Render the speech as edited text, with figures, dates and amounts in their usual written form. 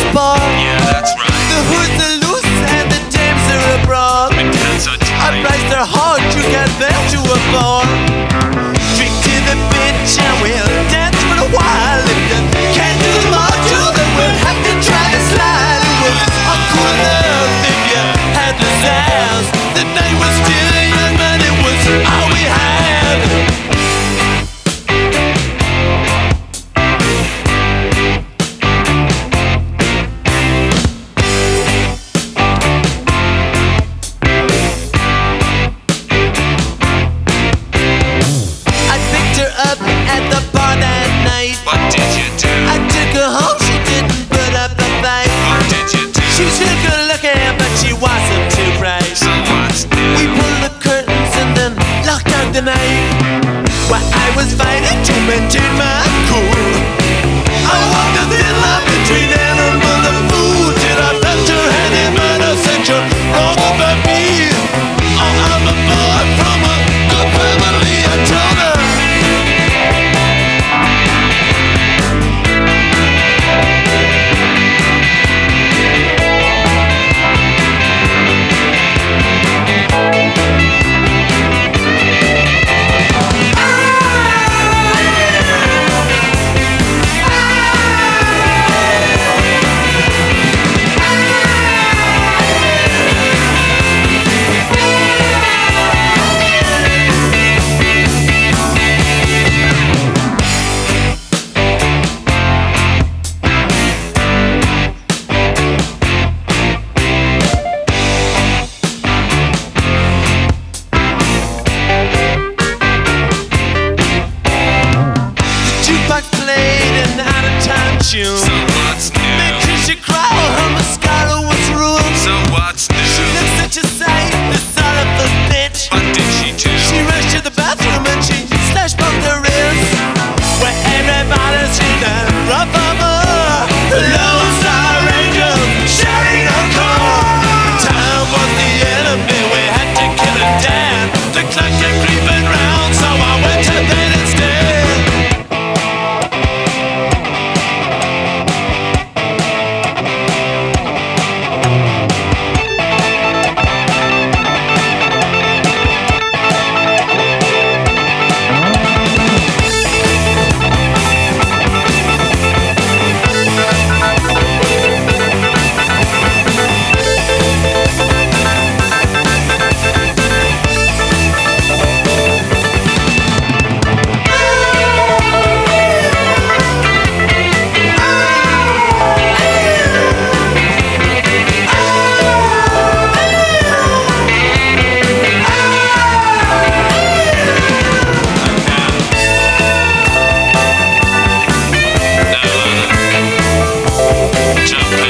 bar. Yeah, that's right. The hoods are loose and the dames are abroad. The cats are I tight. price their heart, you get them to a bar. Drink to the bitch and we'll dance for a while. If you can't do the module, then we'll have to try to slide. It was uncool enough if you had the sounds. The night was still young, but it was all we had. I picked her up at the bar that night. What did you do? I took her home, she didn't put up a fight. What did you do? She was real good looking, but she wasn't too bright. So what's We new? pulled the curtains and then locked out the night. While I was fighting to maintain my cool, I walked a thin line between animal and food. Till I felt her hand in mine, I said you're wrong about me. Oh, I'm a boy from a good family, I told her. Jukebox played an out-of-time tune. So what's Made new? Trisha cry, her mascara was ruined. So what's She new? looks such a sight, the son of a bitch. What did she do? She rushed to the bathroom and she slashed both her wrists. Where everybody's seen a rough armor. The Lone Star Ranger shouting her call. Time was the enemy, we had to kill it down. The clock kept creeping round, so I went to bed instead. Jump